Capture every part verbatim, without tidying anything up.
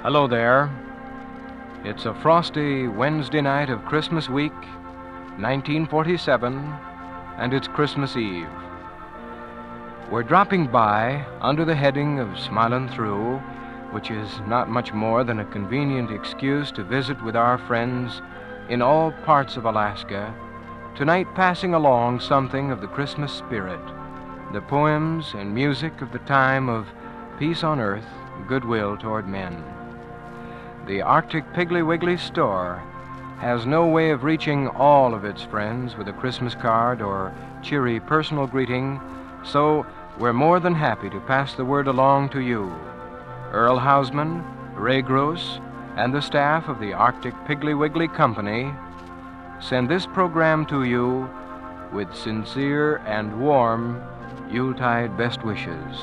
Hello there. It's a frosty Wednesday night of Christmas week, nineteen forty-seven, and it's Christmas Eve. We're dropping by under the heading of Smilin' Through, which is not much more than a convenient excuse to visit with our friends in all parts of Alaska, tonight passing along something of the Christmas spirit, the poems and music of the time of peace on earth, goodwill toward men. The Arctic Piggly Wiggly store has no way of reaching all of its friends with a Christmas card or cheery personal greeting, so we're more than happy to pass the word along to you. Earl Hausman, Ray Gross, and the staff of the Arctic Piggly Wiggly Company send this program to you with sincere and warm Yuletide best wishes.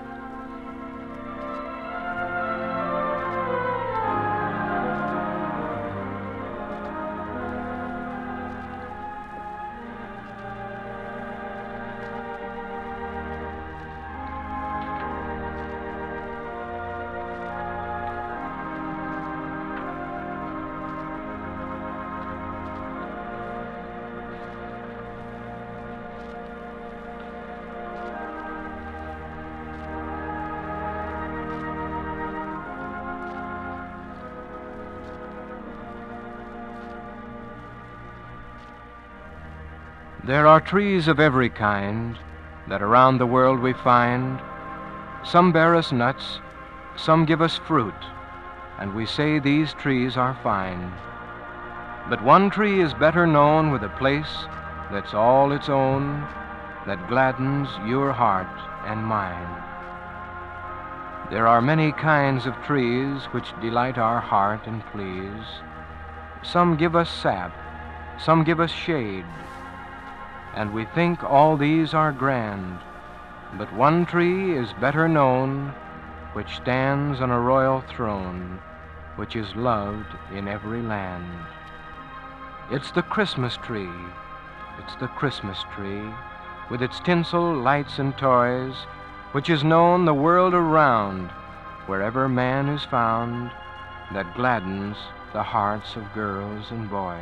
There are trees of every kind that around the world we find. Some bear us nuts, some give us fruit, and we say these trees are fine. But one tree is better known with a place that's all its own, that gladdens your heart and mine. There are many kinds of trees which delight our heart and please. Some give us sap, some give us shade, and we think all these are grand. But one tree is better known, which stands on a royal throne, which is loved in every land. It's the Christmas tree, it's the Christmas tree, with its tinsel, lights, and toys, which is known the world around, wherever man is found, that gladdens the hearts of girls and boys.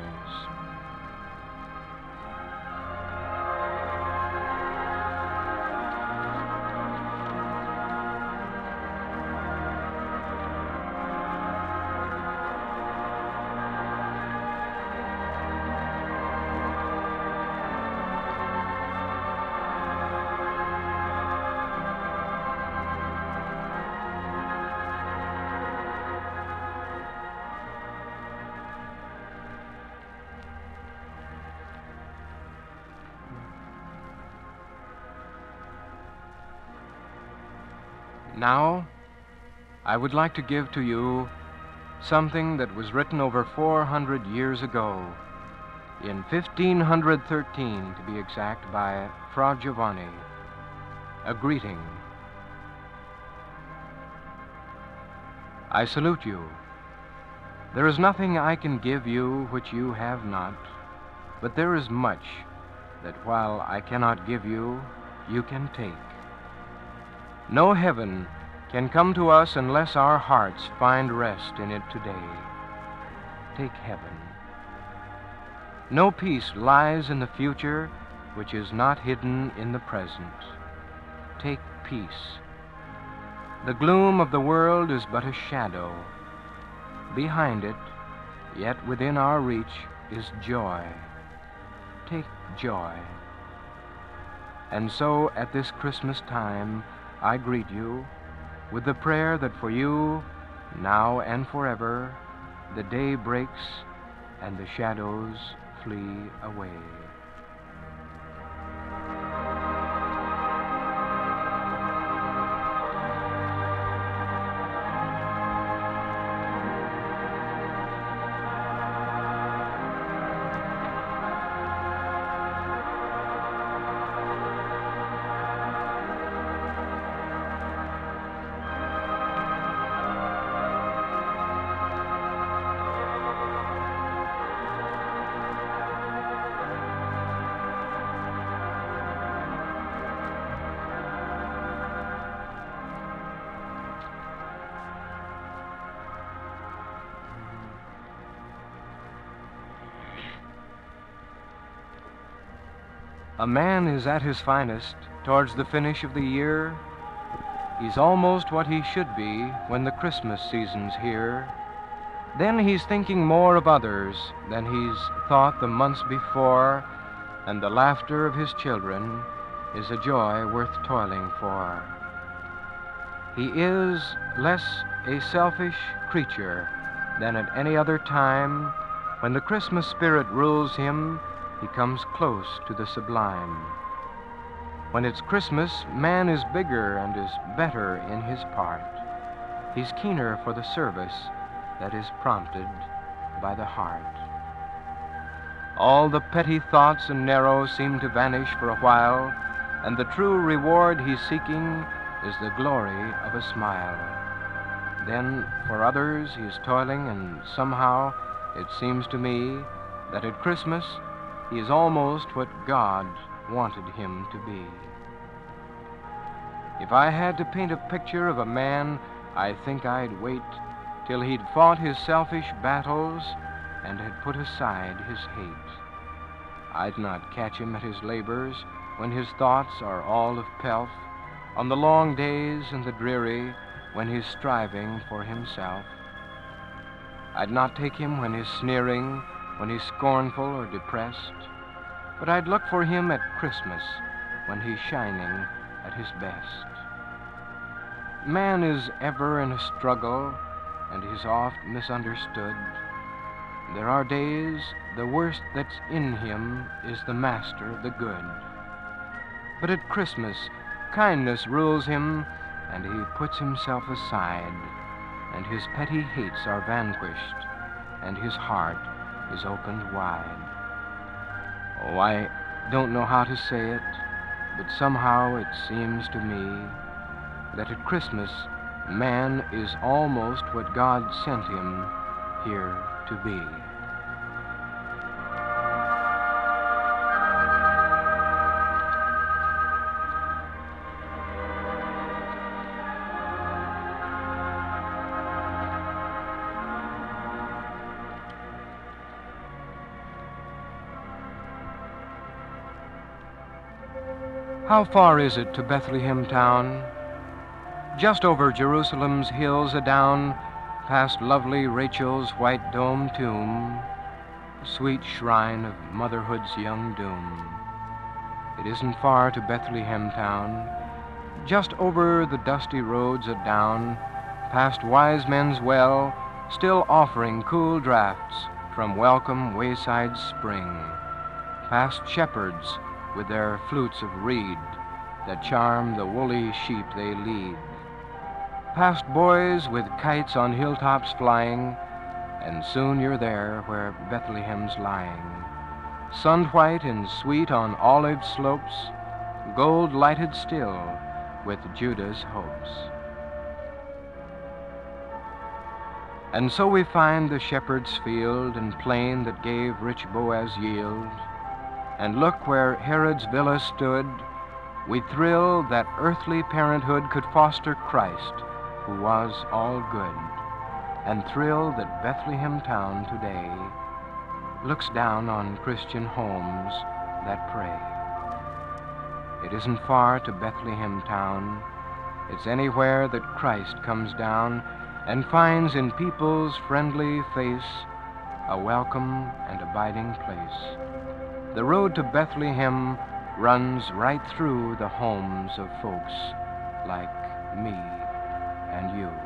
Now, I would like to give to you something that was written over four hundred years ago, in fifteen thirteen to be exact, by Fra Giovanni, a greeting. I salute you. There is nothing I can give you which you have not, but there is much that while I cannot give you, you can take. No heaven can come to us unless our hearts find rest in it today. Take heaven. No peace lies in the future which is not hidden in the present. Take peace. The gloom of the world is but a shadow. Behind it, yet within our reach, is joy. Take joy. And so at this Christmas time, I greet you with the prayer that for you, now and forever, the day breaks and the shadows flee away. A man is at his finest towards the finish of the year. He's almost what he should be when the Christmas season's here. Then he's thinking more of others than he's thought the months before, and the laughter of his children is a joy worth toiling for. He is less a selfish creature than at any other time. When the Christmas spirit rules him, he comes close to the sublime. When it's Christmas, man is bigger and is better in his part. He's keener for the service that is prompted by the heart. All the petty thoughts and narrow seem to vanish for a while, and the true reward he's seeking is the glory of a smile. Then for others he is toiling, and somehow it seems to me that at Christmas he is almost what God wanted him to be. If I had to paint a picture of a man, I think I'd wait till he'd fought his selfish battles and had put aside his hate. I'd not catch him at his labors when his thoughts are all of pelf, on the long days and the dreary when he's striving for himself. I'd not take him when he's sneering, when he's scornful or depressed, but I'd look for him at Christmas when he's shining at his best. Man is ever in a struggle, and he's oft misunderstood. There are days the worst that's in him is the master of the good. But at Christmas, kindness rules him, and he puts himself aside, and his petty hates are vanquished, and his heart is opened wide. Oh, I don't know how to say it, but somehow it seems to me that at Christmas, man is almost what God sent him here to be. How far is it to Bethlehem town? Just over Jerusalem's hills adown, past lovely Rachel's white dome tomb, sweet shrine of motherhood's young doom. It isn't far to Bethlehem town, just over the dusty roads adown, past wise men's well, still offering cool draughts from welcome wayside spring, past shepherds with their flutes of reed that charm the woolly sheep they lead, past boys with kites on hilltops flying, and soon you're there where Bethlehem's lying, sun-white and sweet on olive slopes, gold-lighted still with Judah's hopes. And so we find the shepherd's field and plain that gave rich Boaz yield, and look where Herod's villa stood, we thrill that earthly parenthood could foster Christ, who was all good, and thrill that Bethlehem town today looks down on Christian homes that pray. It isn't far to Bethlehem town. It's anywhere that Christ comes down and finds in people's friendly face a welcome and abiding place. The road to Bethlehem runs right through the homes of folks like me and you.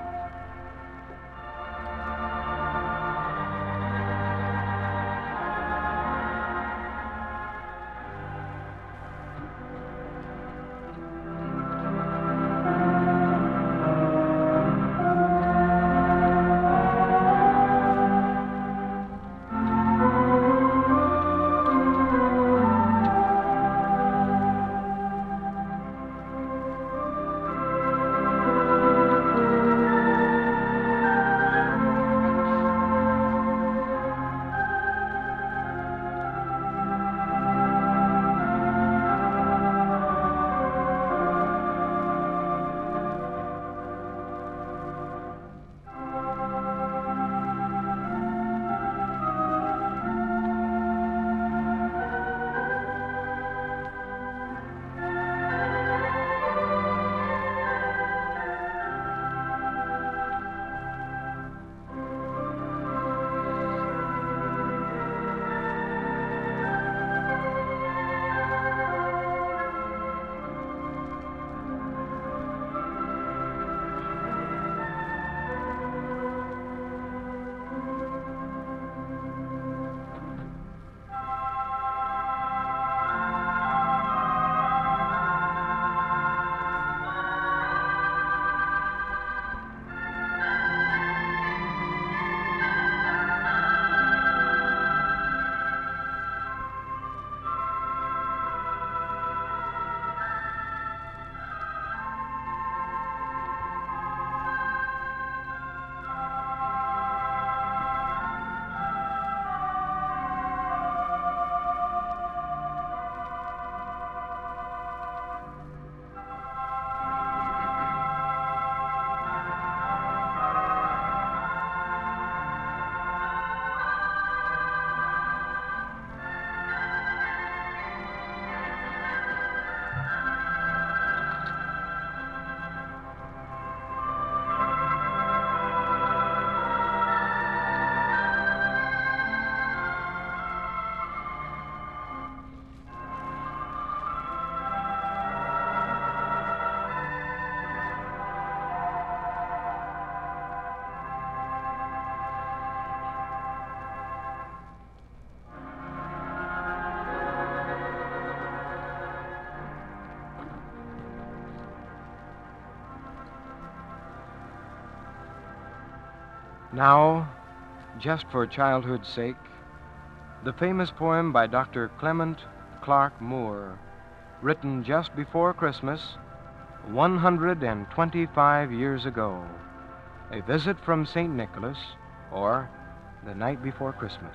Now, just for childhood's sake, the famous poem by Doctor Clement Clark Moore, written just before Christmas, one hundred twenty-five years ago, A Visit from Saint Nicholas, or The Night Before Christmas.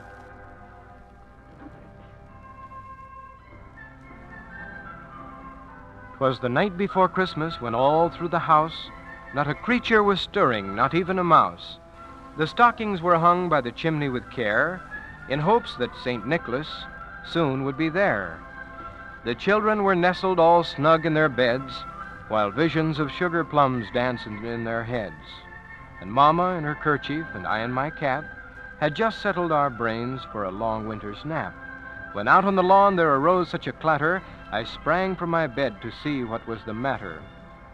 'Twas the night before Christmas, when all through the house not a creature was stirring, not even a mouse. The stockings were hung by the chimney with care, in hopes that Saint Nicholas soon would be there. The children were nestled all snug in their beds, while visions of sugar plums danced in their heads. And Mama, in her kerchief, and I in my cap, had just settled our brains for a long winter's nap, when out on the lawn there arose such a clatter, I sprang from my bed to see what was the matter.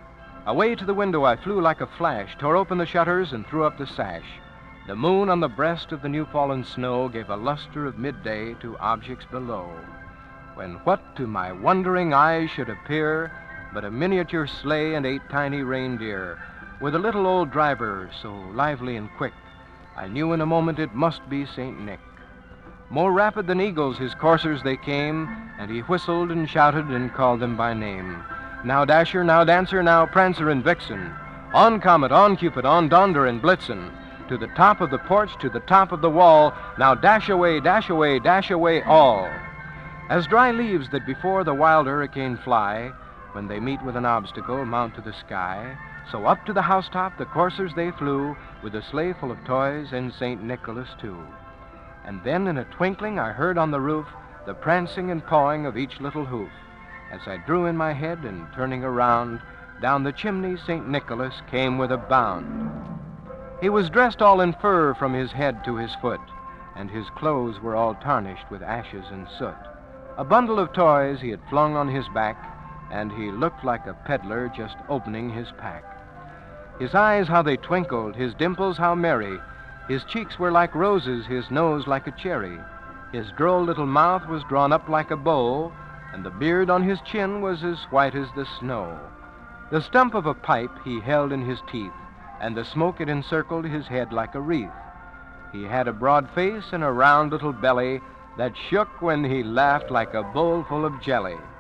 Away to the window I flew like a flash, tore open the shutters, and threw up the sash. The moon on the breast of the new-fallen snow gave a luster of midday to objects below, when what to my wondering eyes should appear but a miniature sleigh and eight tiny reindeer, with a little old driver so lively and quick, I knew in a moment it must be Saint Nick. More rapid than eagles his coursers they came, and he whistled and shouted and called them by name. Now Dasher, now Dancer, now Prancer and Vixen, on Comet, on Cupid, on Donder and Blitzen, to the top of the porch, to the top of the wall, now dash away, dash away, dash away all. As dry leaves that before the wild hurricane fly, when they meet with an obstacle, mount to the sky, so up to the housetop the coursers they flew, with a sleigh full of toys and Saint Nicholas too. And then in a twinkling I heard on the roof the prancing and pawing of each little hoof. As I drew in my head and turning around, down the chimney Saint Nicholas came with a bound. He was dressed all in fur from his head to his foot, and his clothes were all tarnished with ashes and soot. A bundle of toys he had flung on his back, and he looked like a peddler just opening his pack. His eyes, how they twinkled, his dimples, how merry. His cheeks were like roses, his nose like a cherry. His droll little mouth was drawn up like a bow, and the beard on his chin was as white as the snow. The stump of a pipe he held in his teeth, and the smoke it encircled his head like a wreath. He had a broad face and a round little belly that shook when he laughed like a bowl full of jelly.